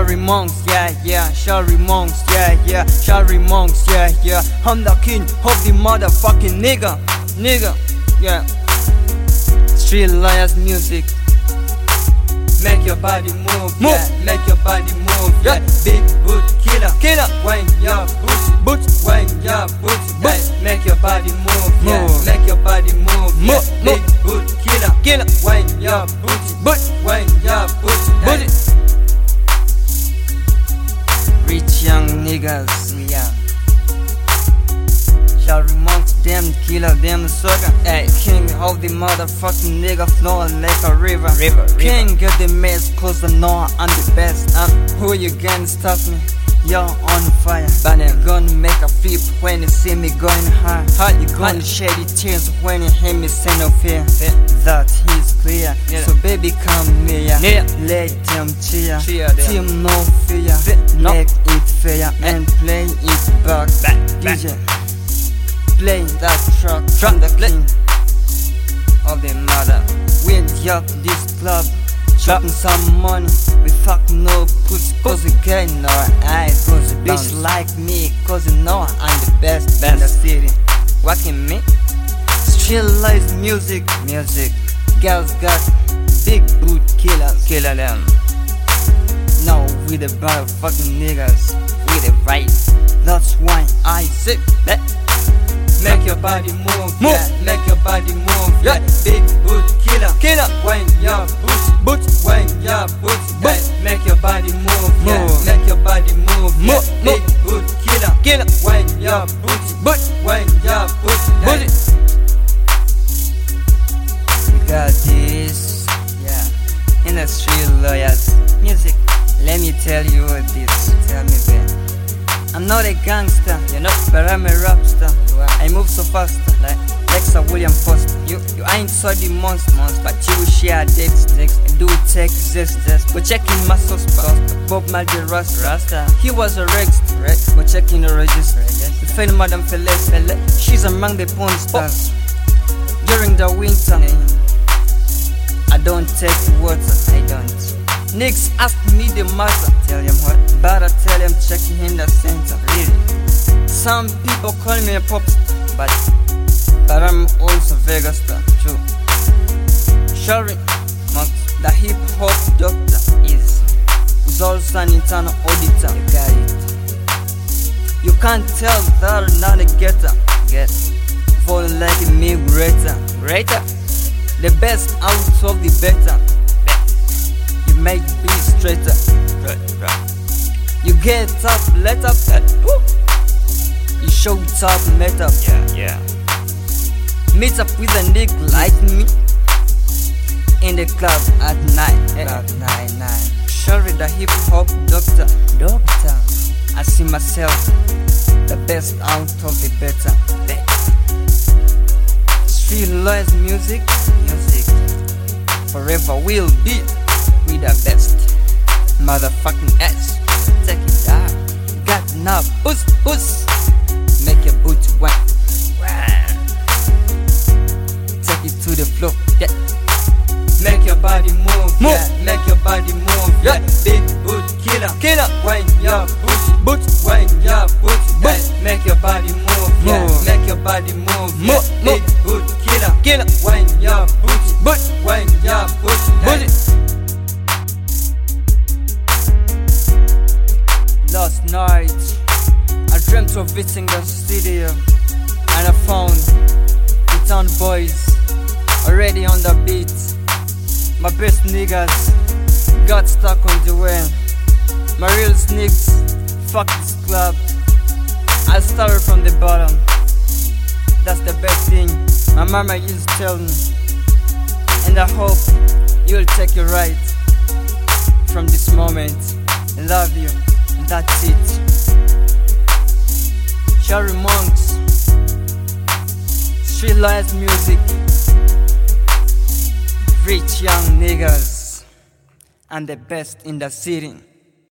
Shari Monks, yeah, Shari Monks, yeah, Shari Monks, yeah. I'm the king of the motherfucking nigga, yeah. Street Lions music. Make your body move, yeah. Make your body move, yeah. Big boot killer. When your booty, when your booty, yeah. Make your body move, yeah. Make your body move, yeah. Big boot killer. When your booty, when your booty, yeah. Rich young niggas, yeah. Shari Monks, them killer, them sucker. Ay, king of the motherfucking nigga, flowing like a river. King of the mess, cause I know I'm the best. Who you gonna stop me? You're on fire. But I'm gonna make a flip when you see me going high. You gonna shed your tears when you hear me say no fear. That is clear. So baby come near. Let them cheer. Team no fear. Make it fair and play it back. DJ. Play that track from the king of the mother. We up this club, chopping some money. We fuck no pussy, cause we get no eyes. Cause a bitch like me, cause you know I'm the best in the city. Walking me, Street Lions music. Girls got big boot killers, killer them. Now we the motherfucking niggas, we the right. That's why I say that. Make your body move, yeah. Make your body move, yeah. Big boot killer. When your booty, when your booty, yeah. Make your body move, yeah. Make your body move, yeah. Big boot killer. When your booty, when your booty, yeah. We got this, yeah. In the Street Lions music. Let me tell you this. Tell me, babe. I'm not a gangster, you know, but I'm a rap star. I move so fast, like Lexa William Foster. You ain't so the monster, but you share dates. I do take zest. But checking my suspect, Bob Marley Rasta. He was a Rex, but checking the register. We find Madame Fele, she's among the porn stars. During the winter, I don't take water, I don't. Niggas ask me the matter, tell them what? But I tell them checking in the center, really. Some people call me a pop star, but I'm also Vegas star, true. Shari Monks, the hip hop doctor is also an internal auditor. You got it. You can't tell that I'm not a getter. Falling like a me greater. The best out of the better. Make be straighter. You get up, let up, you show top, met up. Yeah. Meet up with a nigga like me in the club at night. Shari the hip hop doctor. I see myself the best out of the better. Street Lions music. Forever will be. We the best motherfucking ass. Take it out. Got enough us. Make your booty wet. Take it to the floor, yeah. Make your body move, yeah. Make your body move, yeah. Big boot killer. When your booty, when your booty, yeah. Make your body move, yeah. Make your body move, yeah. Big boot killer. When your booty, when your booty, yeah. Last night, I dreamt of visiting the studio, and I found the town boys already on the beat. My best niggas got stuck on the way. My real sneaks, fuck this club. I started from the bottom. That's the best thing my mama used to tell me. And I hope you'll take it right from this moment. I love you. That's it. Shari Monks, Street Lions music. Rich young niggas, and the best in the city.